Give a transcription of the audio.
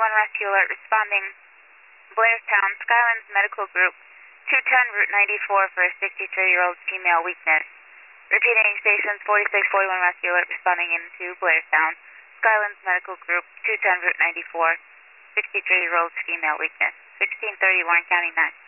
Rescue Alert responding. Blairstown, Skylands Medical Group, 210 Route 94 for a 63-year-old female weakness. Repeating stations 4641 Rescue Alert responding into Blairstown, Skylands Medical Group, 210 Route 94, 63-year-old female weakness. 1630 Warren County 9.